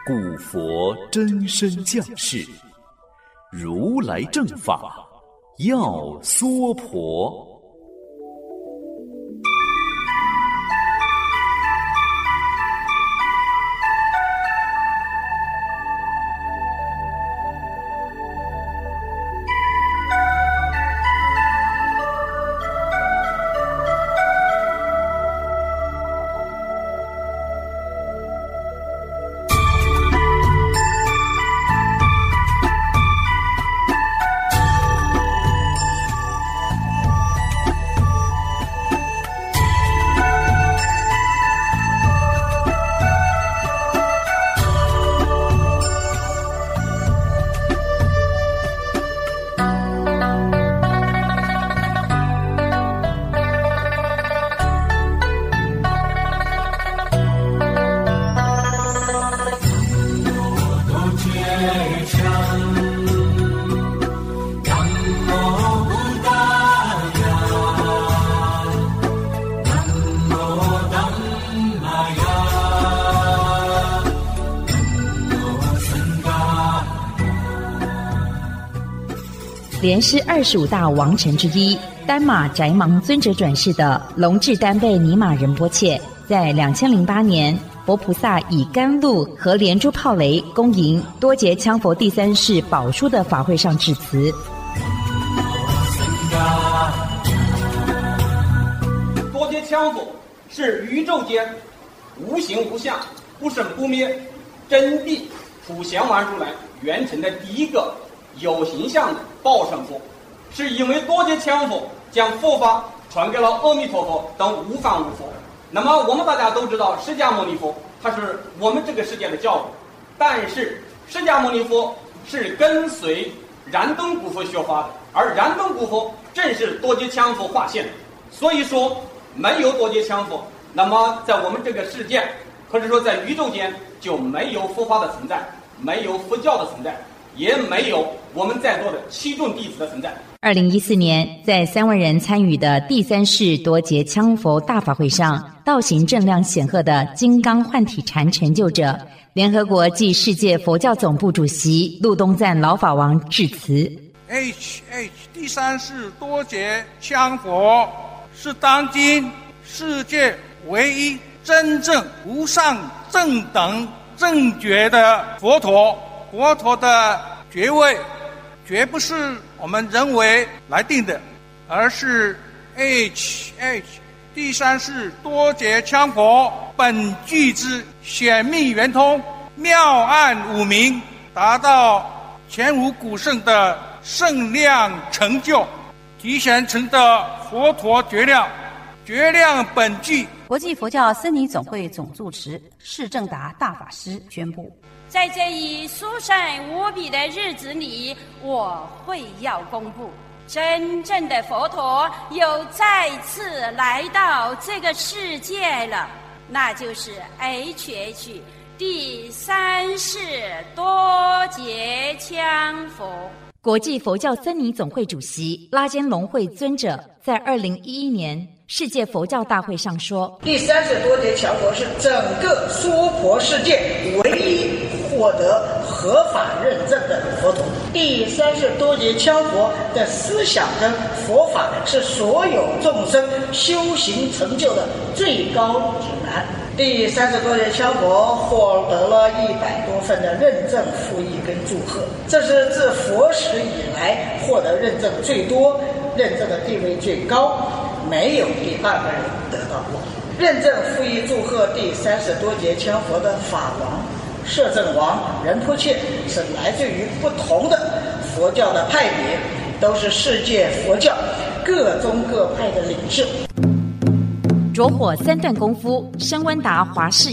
古佛真身降世，如来正法要娑婆。 莲师25大王臣之一，丹马宅芒尊者转世的龙智丹贝尼玛仁波切，在2008年，佛菩萨以甘露和莲珠炮雷恭迎多杰羌佛第三世宝书的法会上致辞。 多杰羌佛是宇宙间无形无相、不生不灭、真谛普贤王如来圆成的第一个有形象的报身佛，是因为多杰羌佛将佛法传给了阿弥陀佛等无方无佛。那么我们大家都知道，释迦牟尼佛他是我们这个世界的教主，但是释迦牟尼佛是跟随燃灯古佛学法的，而燃灯古佛正是多杰羌佛化现的。所以说没有多杰羌佛，那么在我们这个世界或者说在宇宙间就没有佛法的存在，没有佛教的存在，也没有我们在座的七众弟子的存在。 2014年，在3万人参与的第三世多杰羌佛大法会上，道行正量显赫的金刚幻体禅成就者、联合国暨世界佛教总部主席陆东赞老法王致辞。 第三世多杰羌佛是当今世界唯一真正无上正等正觉的佛陀。佛陀的觉位绝不是我们人为来定的，而是第三世多杰羌佛本具之显密圆通、妙暗五明，达到前无古圣的圣量成就，提前成的佛陀觉量，觉量本具。 国际佛教僧尼总会总住持释正达大法师宣布， 在这一殊胜无比的日子里，我会要公布真正的佛陀又再次来到这个世界了，那就是 HH 第三世多杰羌佛。 国际佛教僧尼总会主席拉坚龙会尊者在2011年世界佛教大会上说， 第三世多杰羌佛是整个娑婆世界唯一获得合法认证的佛陀。第三世多杰羌佛的思想跟佛法是所有众生修行成就的最高指南。第三世多杰羌佛获得了100多份的认证附译跟祝贺，这是自佛史以来获得认证最多、认证的地位最高，没有第二个人得到过。认证附译祝贺第三世多杰羌佛的法王摄政王仁波切是来自于不同的佛教的派别，都是世界佛教各宗各派的领袖。 着火3段功夫升温达华氏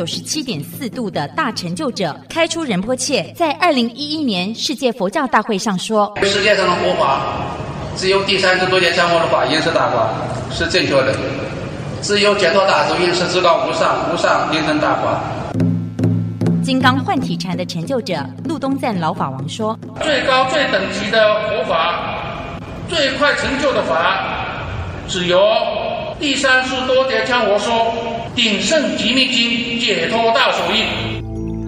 197.4度的大成就者开出仁波切在2011年世界佛教大会上说， 世界上的佛法只有第三世多杰羌佛的法因是大法，是正确的，只有解脱大咒因是至高无上，无上因成大法。 金刚幻体禅的成就者陆东赞老法王说， 最高最等级的佛法，最快成就的法，只有第三世多杰羌佛说鼎盛极密经解脱大手印。 古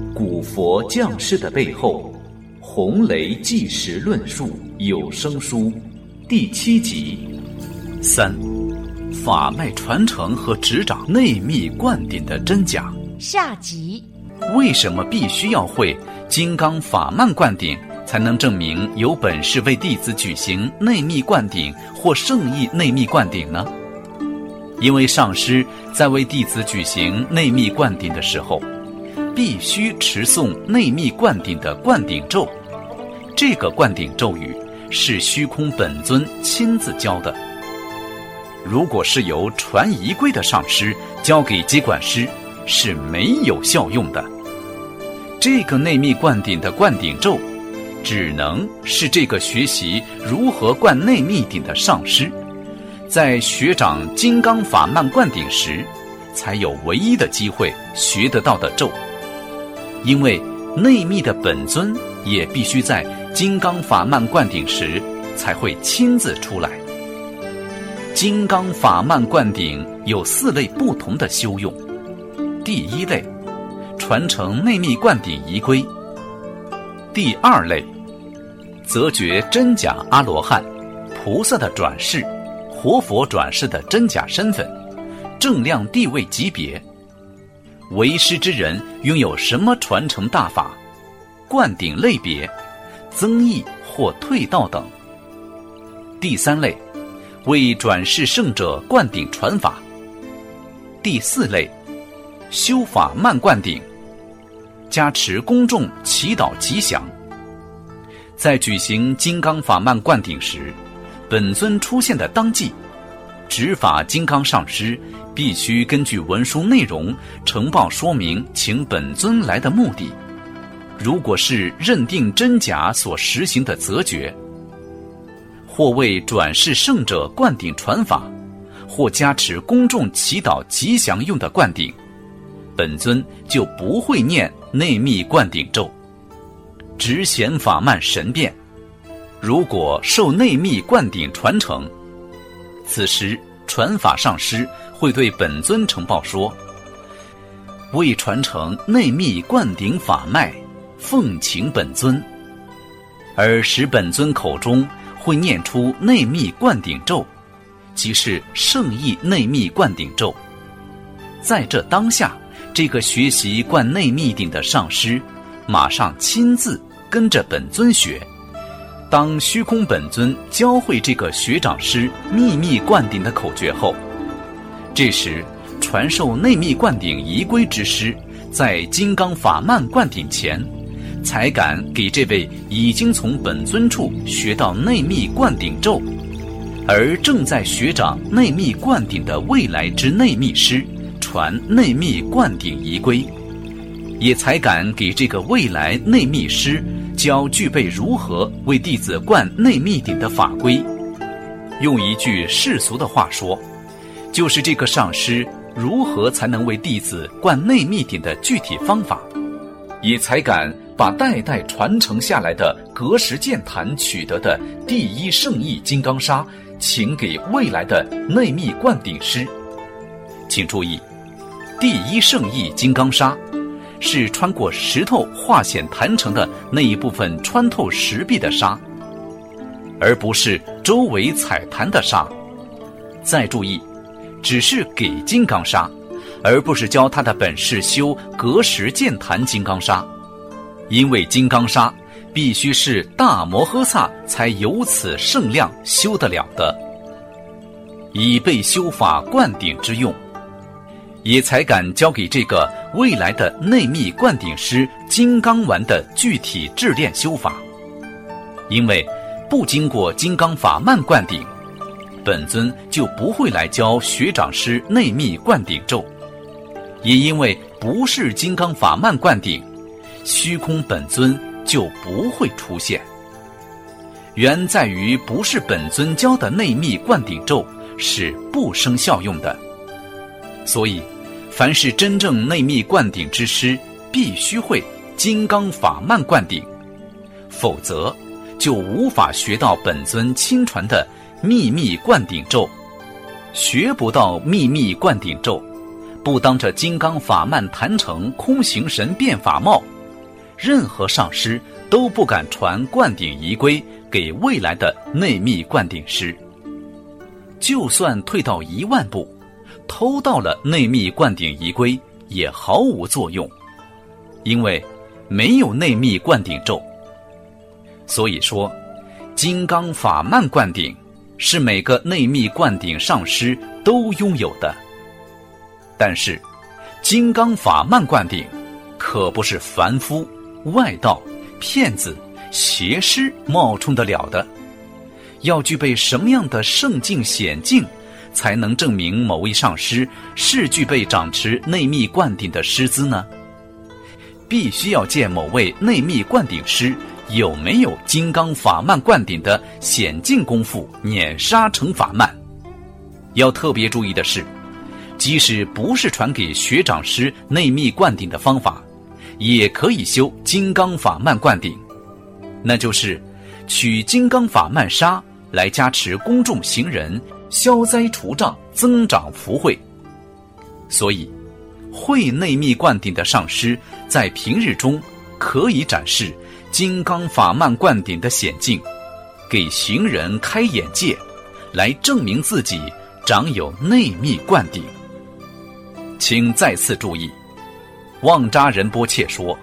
佛降世的背后，洪雷纪实论述有声书第7集。3、法脉传承和执掌内密灌顶的真假。 下集。 为什么必须要会金刚法慢灌顶，才能证明有本事为弟子举行内密灌顶或圣意内密灌顶呢？因为上师在为弟子举行内密灌顶的时候，必须持诵内密灌顶的灌顶咒。这个灌顶咒语是虚空本尊亲自教的。如果是由传仪规的上师交给接管师，是没有效用的。这个内密灌顶的灌顶咒，只能是这个学习如何灌内密顶的上师，在学长金刚法慢灌顶时，才有唯一的机会学得到的咒。因为内密的本尊也必须在金刚法慢灌顶时才会亲自出来。金刚法慢灌顶有4类不同的修用。第1类，传承内密灌顶仪规。第2类，则觉真假阿罗汉、菩萨的转世、活佛转世的真假身份、正量地位级别，为师之人拥有什么传承大法、灌顶类别、增益或退道等。第3类，为转世圣者灌顶传法。第4类，修法慢灌顶，加持公众祈祷吉祥。在举行金刚法慢灌顶时，本尊出现的当即，执法金刚上师必须根据文书内容呈报说明请本尊来的目的。如果是认定真假所实行的择觉，或为转世圣者灌顶传法，或加持公众祈祷吉祥用的灌顶，本尊就不会念内密灌顶咒，只显法慢神变。如果受内密灌顶传承，此时传法上师会对本尊呈报说，为传承内密灌顶法脉，奉请本尊，而使本尊口中会念出内密灌顶咒，即是圣意内密灌顶咒。在这当下，这个学习灌内密顶的上师马上亲自跟着本尊学。当虚空本尊教会这个学长师秘密灌顶的口诀后，这时传授内密灌顶仪规之师在金刚法慢灌顶前，才敢给这位已经从本尊处学到内密灌顶咒，而正在学长内密灌顶的未来之内密师传内密灌顶仪规，也才敢给这个未来内密师教具备如何为弟子灌内密顶的法规。用一句世俗的话说，就是这个上师如何才能为弟子灌内密顶的具体方法，也才敢把代代传承下来的格石剑坛取得的第1圣意金刚砂请给未来的内密灌顶师。请注意，第1圣意金刚砂是穿过石头化显坛成的那一部分穿透石壁的砂，而不是周围彩坛的砂。再注意，只是给金刚砂，而不是教他的本事修格石剑坛金刚砂。因为金刚砂必须是大摩诃萨才有此圣量修得了的，以备修法灌顶之用，也才敢交给这个未来的内密灌顶师金刚丸的具体制炼修法。因为不经过金刚法慢灌顶，本尊就不会来教学长师内密灌顶咒，也因为不是金刚法慢灌顶，虚空本尊就不会出现。原在于不是本尊教的内密灌顶咒是不生效用的，所以凡是真正内密灌顶之师必须会金刚法慢灌顶，否则就无法学到本尊亲传的秘密灌顶咒。学不到秘密灌顶咒，不当着金刚法慢坛成空行神变法貌， 任何上师都不敢传灌顶仪规给未来的内密灌顶师。就算退到1万步，偷到了内密灌顶仪规也毫无作用，因为没有内密灌顶咒。所以说，金刚法慢灌顶是每个内密灌顶上师都拥有的。但是金刚法慢灌顶可不是凡夫、外道、骗子、邪师冒充得了的。要具备什么样的圣境显境，才能证明某位上师是具备掌持内密灌顶的师资呢？必须要见某位内密灌顶师有没有金刚法慢灌顶的显境功夫碾杀成法慢。要特别注意的是，即使不是传给学长师内密灌顶的方法，也可以修金刚法慢灌顶，那就是取金刚法慢杀来加持公众行人，消灾除障，增长福慧。所以会内密灌顶的上师在平日中可以展示金刚法慢灌顶的显境，给行人开眼界，来证明自己长有内密灌顶。请再次注意，旺扎仁波切说，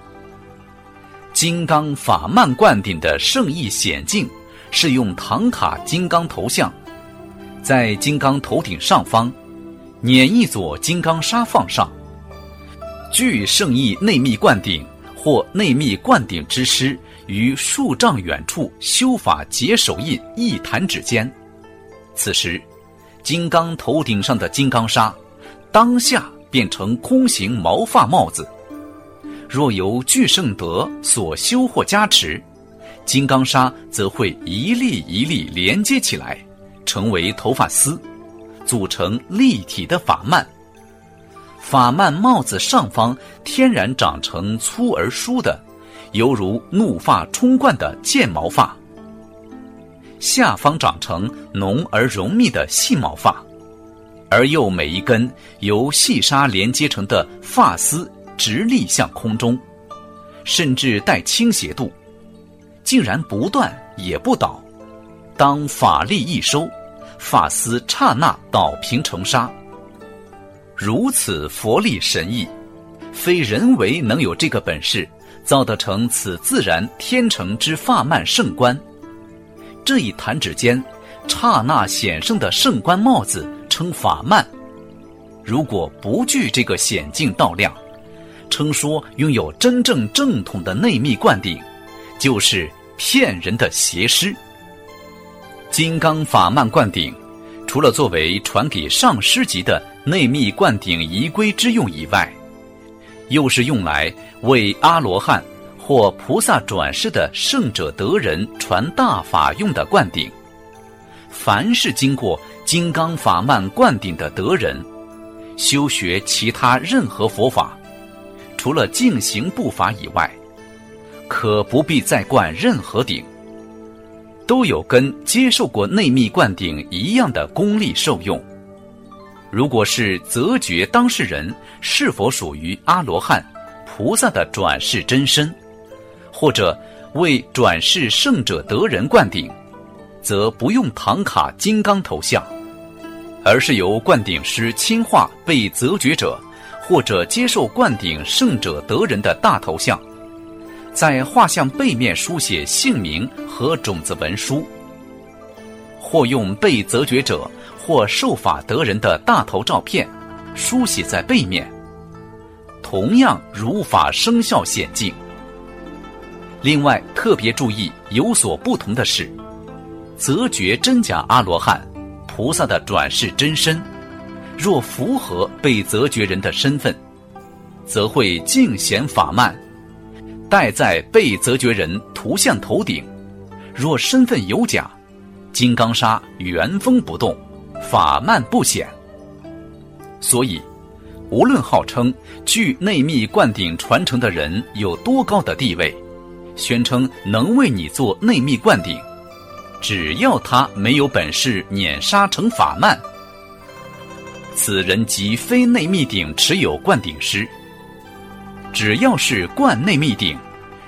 金刚法慢灌顶的圣意显境是用唐卡金刚头像，在金刚头顶上方捻一撮金刚砂放上，具圣意内密灌顶或内密灌顶之师于数丈远处修法结手印一弹指间，此时金刚头顶上的金刚砂当下变成空形毛发帽子。若由具圣德所修或加持，金刚砂则会一粒一粒连接起来，成为头发丝，组成立体的法曼。法曼帽子上方天然长成粗而疏的，犹如怒发冲冠的剑毛发，下方长成浓而浓密的细毛发，而又每一根由细纱连接成的发丝直立向空中，甚至带倾斜度，竟然不断也不倒。当法力一收，发丝刹那倒平成沙。如此佛力神意，非人为能有这个本事，造得成此自然天成之法曼圣冠。这一弹指间，刹那显圣的圣冠帽子称法曼。如果不具这个显境道量，称说拥有真正正统的内密灌顶，就是骗人的邪师。金刚法慢灌顶除了作为传给上师级的内密灌顶仪规之用以外，又是用来为阿罗汉或菩萨转世的圣者德人传大法用的灌顶。凡是经过金刚法慢灌顶的德人，修学其他任何佛法，除了净行布法以外，可不必再灌任何顶，都有跟接受过内密灌顶一样的功力受用。如果是择觉当事人是否属于阿罗汉、菩萨的转世真身，或者为转世圣者德人灌顶，则不用唐卡金刚头像，而是由灌顶师亲画被择觉者或者接受灌顶圣者德人的大头像，在画像背面书写姓名和种子文书，或用被择觉者或受法得人的大头照片书写在背面，同样如法生效显境。另外特别注意有所不同的是，择觉真假阿罗汉、菩萨的转世真身，若符合被择觉人的身份，则会净显法慢，戴在被择觉人图像头顶；若身份有假，金刚砂原封不动，法慢不显。所以无论号称具内密灌顶传承的人有多高的地位，宣称能为你做内密灌顶，只要他没有本事碾杀成法慢，此人即非内密顶持有灌顶师。只要是灌内密顶，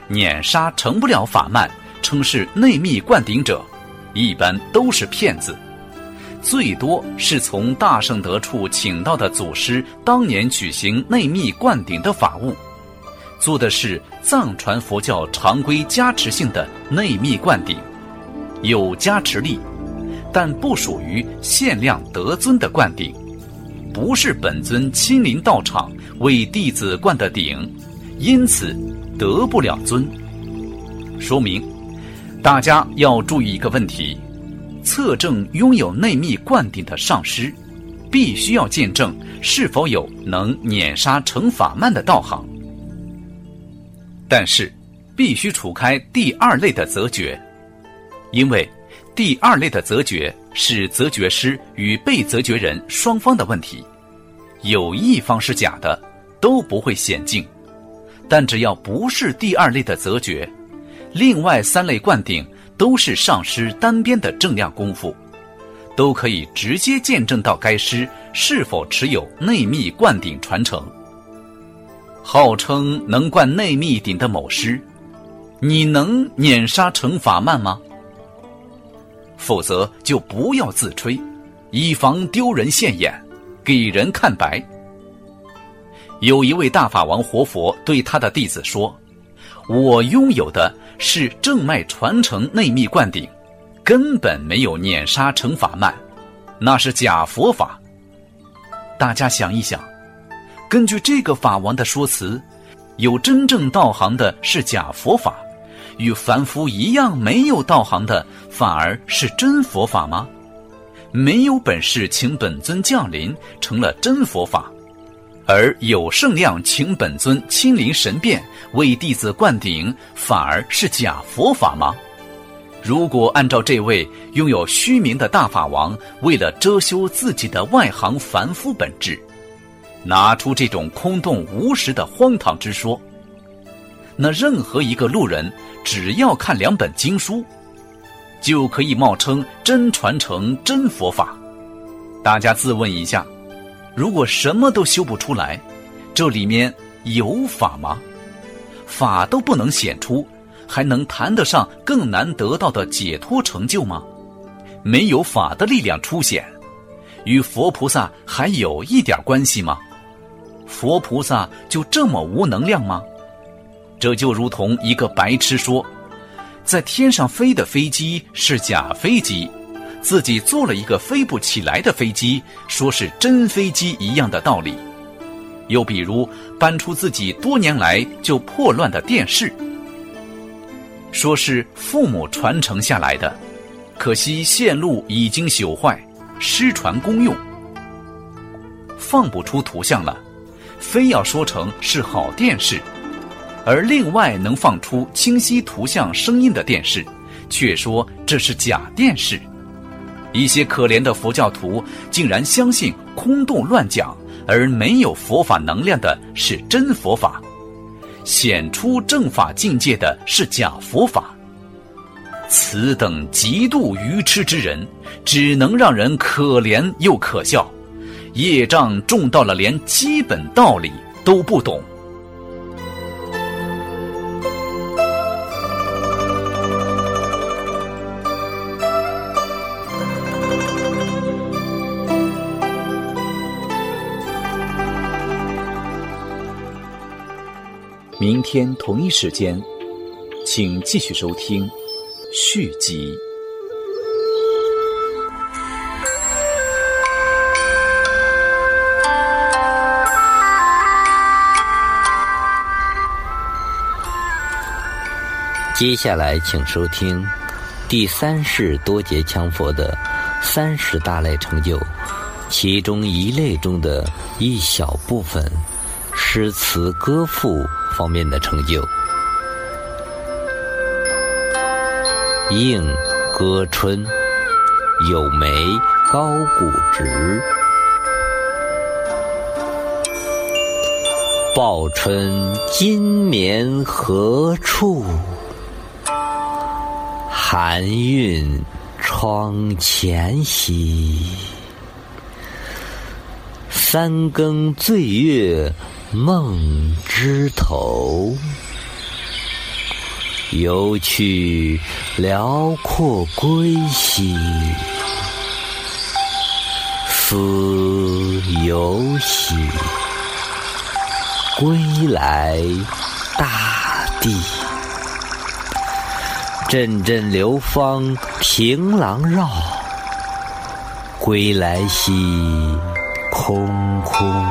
碾杀成不了法曼，称是内密灌顶者，一般都是骗子，最多是从大圣德处请到的祖师当年举行内密灌顶的法物，做的是藏传佛教常规加持性的内密灌顶，有加持力，但不属于限量得尊的灌顶，不是本尊亲临到场为弟子灌的顶，因此得不了尊。说明大家要注意一个问题，测证拥有内密灌顶的上师，必须要见证是否有能碾杀成法曼的道行，但是必须除开第二类的择觉，因为第二类的择觉是择觉师与被择觉人双方的问题，有一方是假的都不会显净，但只要不是第二类的择觉，另外三类灌顶都是上师单边的正量功夫，都可以直接见证到该师是否持有内密灌顶传承。号称能灌内密顶的某师，你能碾杀成法曼吗？否则就不要自吹，以防丢人现眼，给人看白。有一位大法王活佛对他的弟子说，我拥有的是正脉传承内密灌顶，根本没有碾杀成法曼，那是假佛法。大家想一想，根据这个法王的说辞，有真正道行的是假佛法，与凡夫一样没有道行的反而是真佛法吗？没有本事请本尊降临成了真佛法，而有圣量请本尊亲临神变为弟子灌顶反而是假佛法吗？如果按照这位拥有虚名的大法王为了遮羞自己的外行凡夫本质，拿出这种空洞无实的荒唐之说，那任何一个路人只要看两本经书，就可以冒称真传承真佛法。大家自问一下，如果什么都修不出来，这里面有法吗？法都不能显出，还能谈得上更难得到的解脱成就吗？没有法的力量出现，与佛菩萨还有一点关系吗？佛菩萨就这么无能量吗？这就如同一个白痴说，在天上飞的飞机是假飞机，自己做了一个飞不起来的飞机，说是真飞机一样的道理。又比如搬出自己多年来就破乱的电视，说是父母传承下来的，可惜线路已经朽坏，失传公用，放不出图像了，非要说成是好电视。而另外能放出清晰图像声音的电视，却说这是假电视。一些可怜的佛教徒竟然相信空洞乱讲，而没有佛法能量的是真佛法，显出正法境界的是假佛法。此等极度愚痴之人，只能让人可怜又可笑，业障重到了连基本道理都不懂。明天同一时间，请继续收听续集。 接下来请收听第三世多杰羌佛的30大类成就，其中一类中的一小部分诗词歌赋方面的成就。应歌春，有眉高古直，报春今眠何处？寒韵窗前兮。三更醉月梦枝头， 游去辽阔归兮，思游兮，归来大地。阵阵流芳凭廊绕，归来兮空空，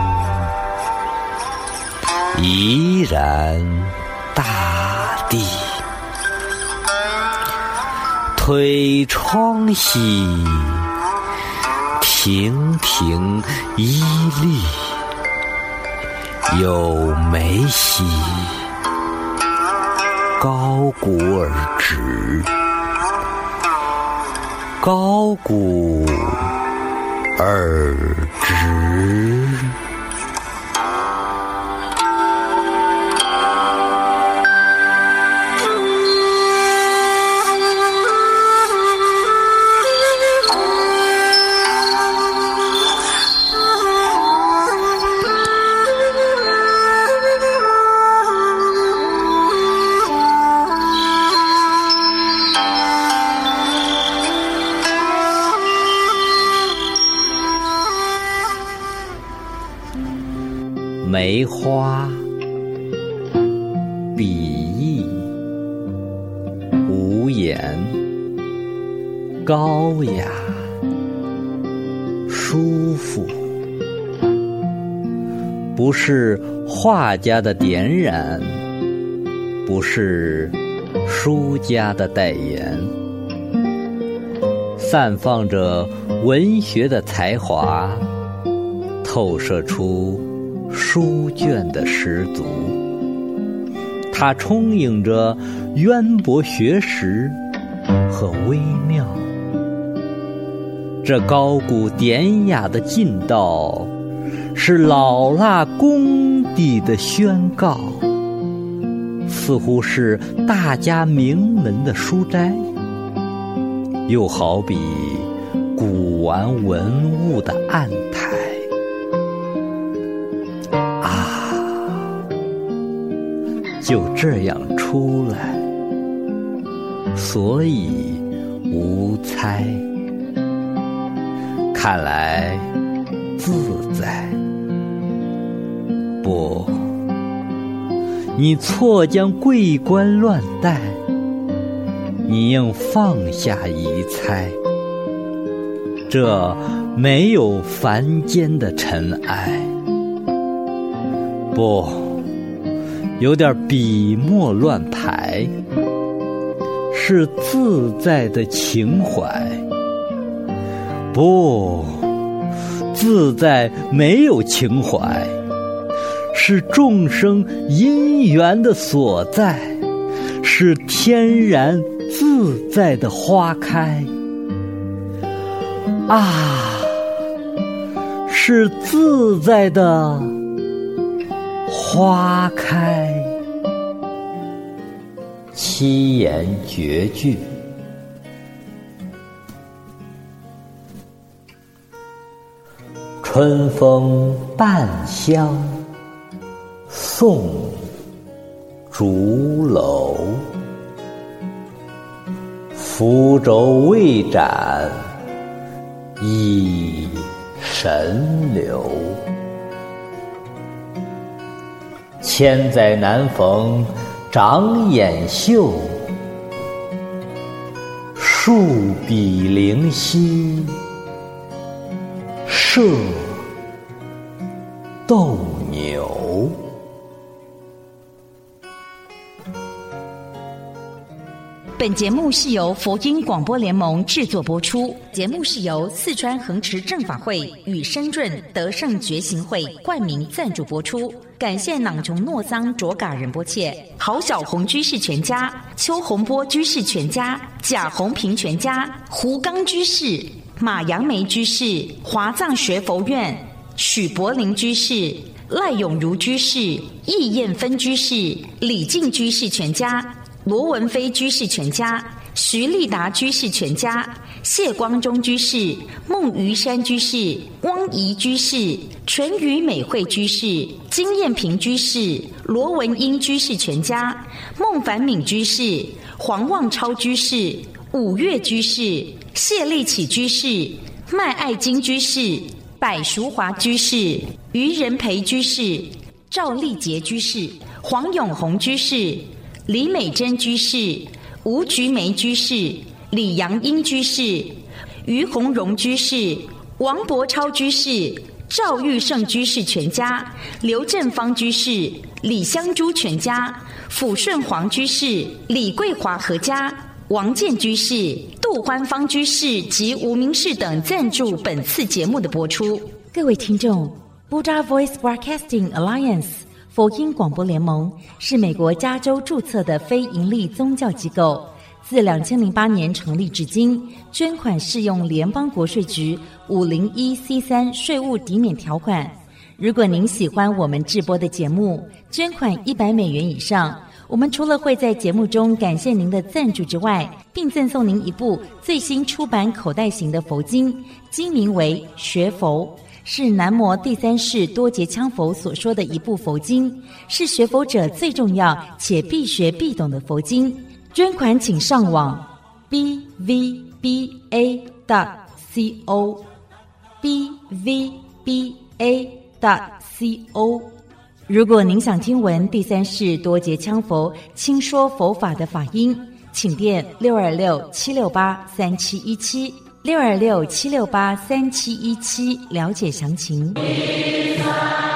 怡然大地。推窗兮亭亭屹立，有梅兮高古而直，高古而直。梅花笔意无言，高雅舒服，不是画家的点染，不是书家的代言，散放着文学的才华，透射出书卷的十足。它充盈着渊博学识和微妙。这高古典雅的劲道，是老衲功底的宣告，似乎是大家名门的书斋，又好比古玩文物的案台。就这样出来，所以无猜。看来自在。不，你错将桂冠乱戴，你应放下疑猜。这没有凡间的尘埃。不，有点笔墨乱排，是自在的情怀。不，自在没有情怀，是众生因缘的所在，是天然自在的花开。是自在的花开。七言绝句。春风半香，送竹楼。浮舟未展，忆神流。千载难逢长眼秀，数笔灵犀射斗牛。 本节目是由佛音广播联盟制作播出，节目是由四川恒持正法会与深圳德胜觉行会冠名赞助播出。感谢囊琼诺桑卓嘎仁波切、郝小红居士全家、邱洪波居士全家、贾洪平全家、胡刚居士、马杨梅居士、华藏学佛院、许柏林居士、赖永如居士、易燕芬居士、李静居士全家、罗文飞居士全家、 徐立达居士全家、谢光中居士、孟余山居士、汪怡居士、淳于美惠居士、金燕平居士、罗文英居士全家、孟凡敏居士、黄望超居士、五岳居士、谢立启居士、麦爱金居士、柏淑华居士、于仁培居士、赵立杰居士、黄永红居士、李美珍居士、吴菊梅居士、李阳英居士、于洪荣居士、王伯超居士、赵玉胜居士全家、刘正芳居士、李香珠全家、抚顺黄居士、李桂华合家、王建居士、杜欢芳居士及吴明士等赞助本次节目的播出。各位听众， Buddha Voice Broadcasting Alliance 佛音广播联盟是美国加州注册的非营利宗教机构，自2008年成立至今，捐款适用联邦国税局 501C3 税务抵免条款。如果您喜欢我们制播的节目，捐款$100以上，我们除了会在节目中感谢您的赞助之外，并赠送您一部最新出版口袋型的佛经，经名为《学佛》，是南摩第三世多杰羌佛所说的一部佛经，是学佛者最重要且必学必懂的佛经。捐款请上网 bvba.co bvba.co。 如果您想听闻第三世多杰羌佛轻说佛法的法音，请电626-768-3717 626-768-3717了解详情。